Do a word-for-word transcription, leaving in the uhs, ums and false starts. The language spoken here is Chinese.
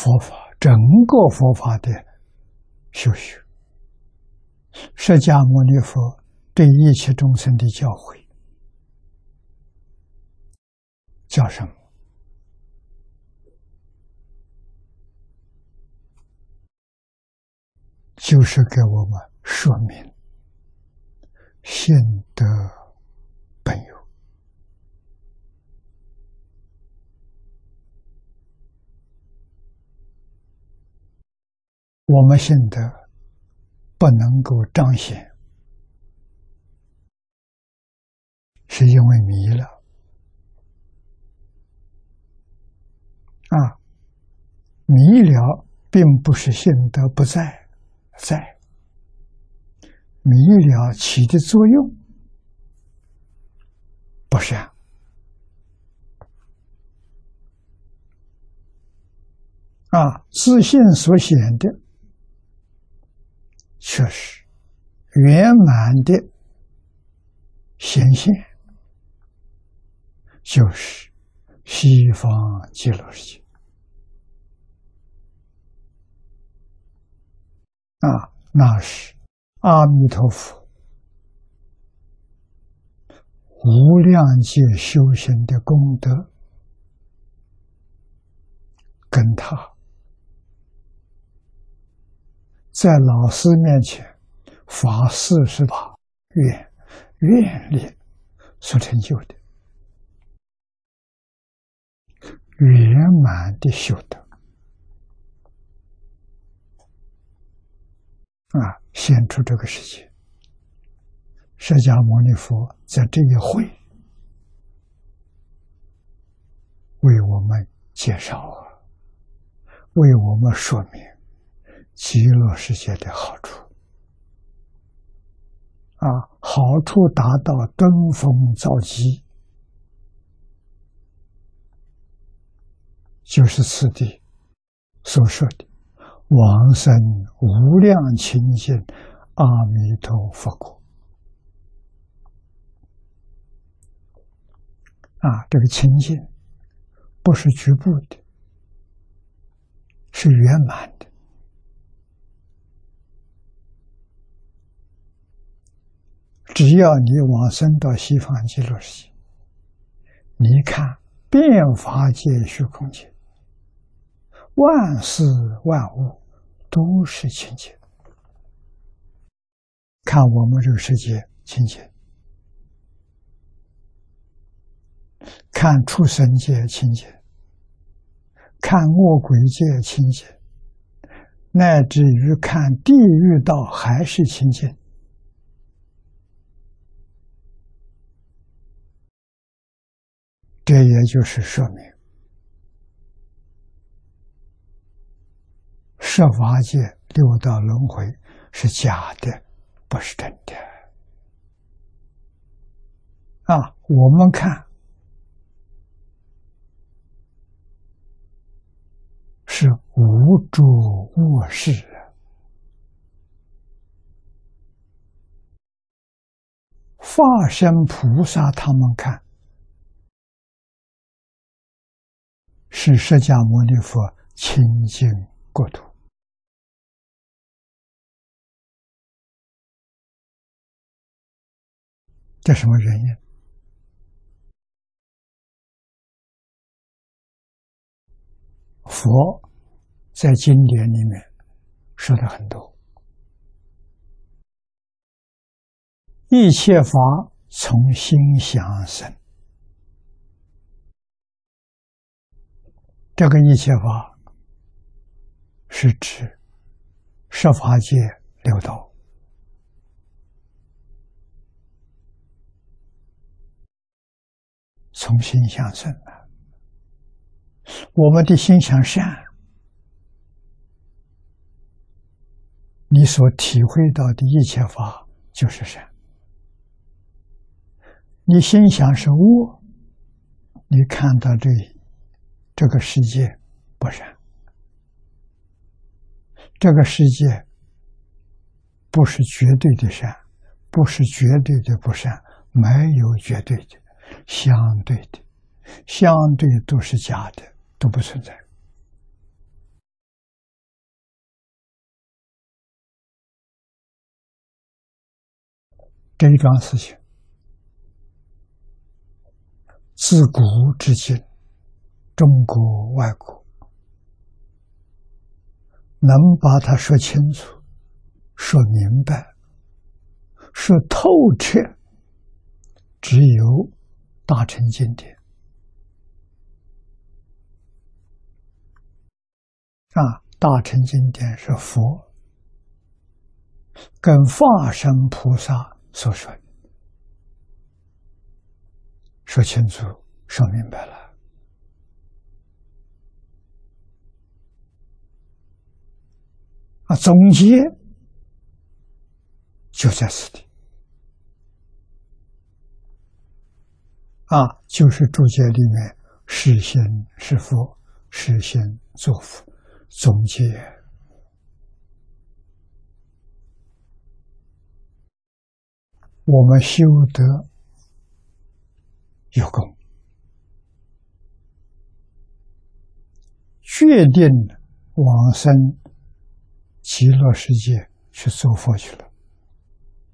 佛法，整个佛法的修学。释迦牟尼佛对一切众生的教诲叫什么？就是给我们说明信德本有。我们信德不能够彰显，是因为迷了啊！迷了并不是信德不在，在迷了起的作用不善啊！自信所显的却是圆满的显现，就是西方极乐世界啊，那是阿弥陀佛无量界修行的功德，跟他在老师面前发四十大愿愿力所成就的圆满的修德啊，显出这个世界。释迦牟尼佛在这一会为我们介绍啊，为我们说明极乐世界的好处啊，好处达到登峰造极，就是此地所说的往生无量清净阿弥陀佛国啊，这个清净不是局部的，是圆满的。只要你往生到西方极乐世界，你看遍法界虚空界，万事万物都是清净。看我们这个世界清净，看畜生界清净，看恶鬼界清净，乃至于看地狱道还是清净。这也就是说明十法界六道轮回是假的，不是真的啊！我们看是无诸恶事，法身菩萨他们看是释迦牟尼佛清净国土。这什么原因？佛在经典里面说的很多，一切法从心想生。这个一切法是指十法界六道，从心想生的。我们的心想善，你所体会到的一切法就是善；你心想是恶，你看到这这个世界不善。这个世界不是绝对的善，不是绝对的不善，没有绝对的，相对的，相对都是假的，都不存在。 这一桩事情，自古至今，中国外国能把它说清楚、说明白、说透彻，只有大乘经典啊。大乘经典是佛跟化身菩萨所说的，说清楚、说明白了啊。总结就在此地啊，就是注解里面是心是佛，是心作佛，总结我们修得有功，决定往生极乐世界去做佛去了。